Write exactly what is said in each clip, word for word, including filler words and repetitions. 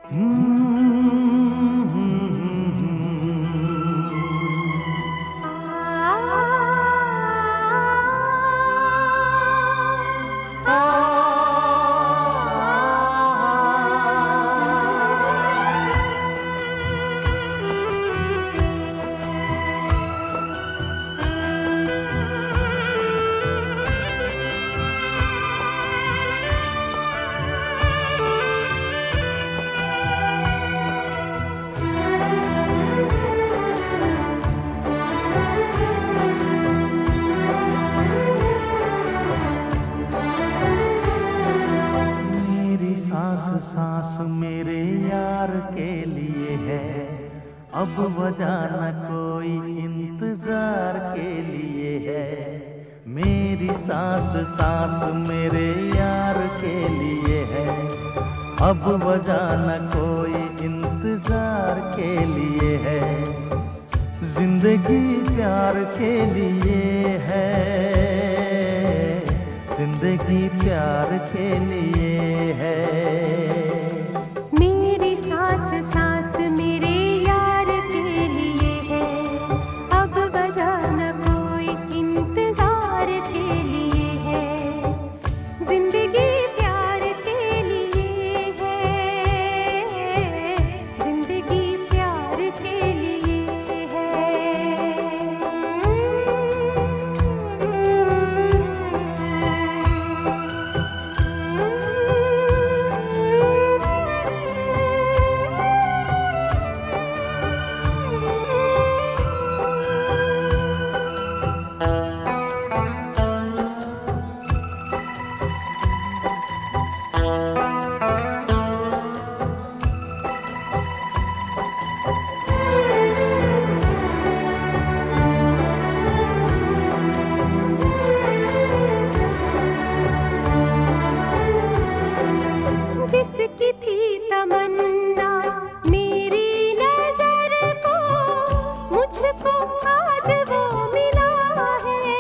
सांस मेरे यार के लिए है, अब वजह न कोई इंतजार के लिए है। मेरी सांस सांस मेरे यार के लिए है, अब वजह न कोई इंतजार के लिए है। जिंदगी प्यार के लिए है, जिंदगी प्यार के लिए है। मेरी सांस सांस मेरे यार के लिए है, अब वजह न कोई इंतजार के लिए है। जिंदगी प्यार के लिए है, जिंदगी प्यार के लिए है। जिसकी थी तमन्ना मेरी नजर को, मुझको आज वो मिला है।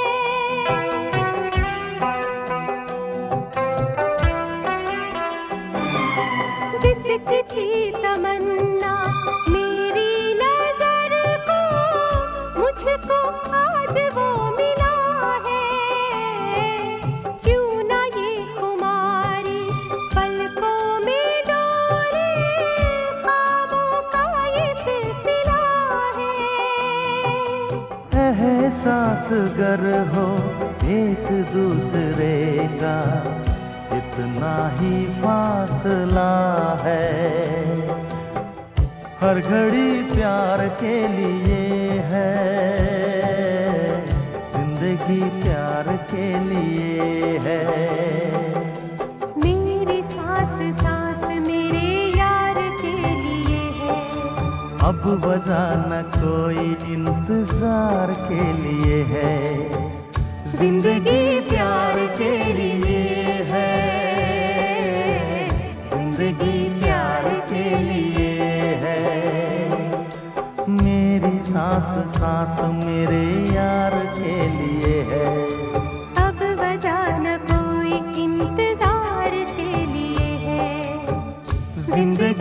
जिसकी थी तमन्ना मेरी नजर को, मुझको आज वो मिला है। क्यों ना ये खुमारी पलकों में डोले, ख्वाबों का ये सिलसिला है। एहसास गर हो एक दूसरे का, इतना ही फासला है। हर घड़ी प्यार के लिए है, जिंदगी प्यार के लिए है। मेरी सांस सांस मेरे यार के लिए है, अब वजह न कोई इंतजार के लिए है। जिंदगी प्यार के लिए है, जिंदगी प्यार के लिए है। मेरी सांस सांस मेरे यार के लिए है, अब वजह न कोई इंतजार के लिए है। जिंदगी